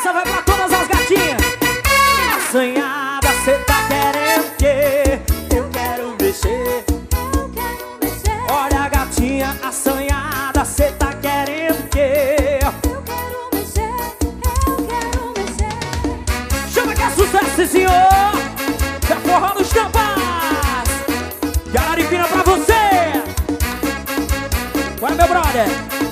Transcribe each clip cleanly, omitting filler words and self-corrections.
Essa vai pra todas as gatinhas. Assanhada, cê tá querendo o quê? Eu quero mexer. Olha a gatinha assanhada, cê tá querendo o quê? Eu quero mexer. Chama que é sucesso, senhor. Tá forrando os tampas. Gararipina pra você. Bora, meu brother.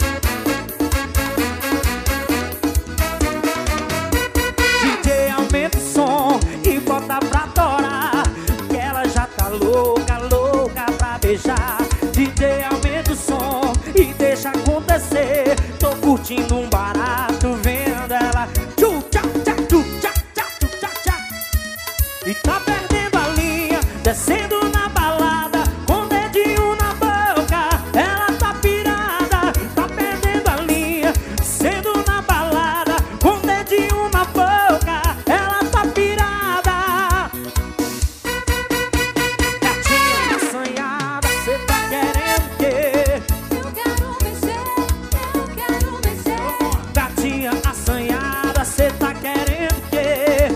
DJ, aumenta o som e bota pra torar, que ela já tá louca, louca pra beijar. DJ, aumenta o som e deixa acontecer. Tô curtindo um barato vendo ela tchu, tchá, tchá, tchu, tchá, tchá, tchu, tchá, tchá. E tá perdendo a linha, descendo na balada, com o dedinho na boca. Ela tá pirada, tá perdendo a linha, descendo na balada, com o dedinho na boca. Ela tá pirada. Gatinha assanhada, cê tá querendo o quê? Eu quero mexer. Gatinha assanhada, cê tá querendo o quê?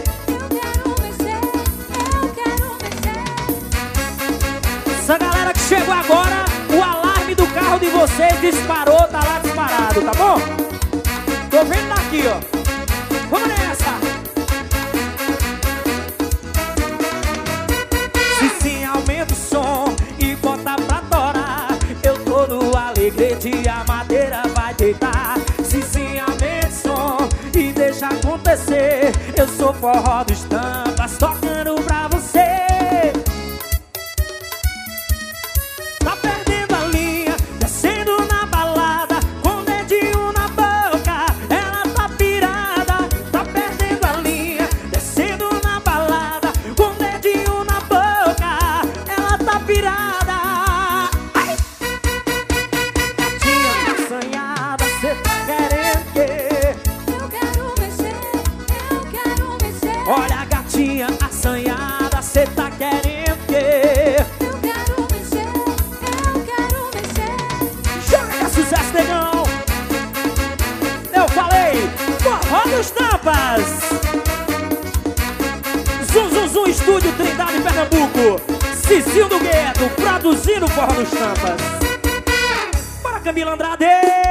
Eu quero mexer. Essa galera que chegou agora, o alarme do carro de vocês disparou, tá lá disparado, tá bom? Tô vendo daqui, ó. Vamos nessa! Se sim, aumenta o som e bota pra torar. Eu tô no alegrete e a madeira vai deitar. Se sim, aumenta o som e deixa acontecer. Eu sou forró dos tampas, tocando pra você. Tá perdendo a linha, descendo na balada, com o dedinho na boca. Ela tá pirada, tá perdendo a linha, descendo na balada, com o dedinho na boca. Ela tá pirada. Ai! Gatinha assanhada, cê tá querendo o quê? Eu quero mexer. Olha a gatinha assanhada, cê tá querendo o quê? Eu quero mexer. Joga que é sucesso, negão! Eu falei, forró dos tampas! Zum, zum, zum, estúdio Trindade, Pernambuco. Cicinho do Gueto, produzindo forró dos tampas. Bora, Camila Andrade!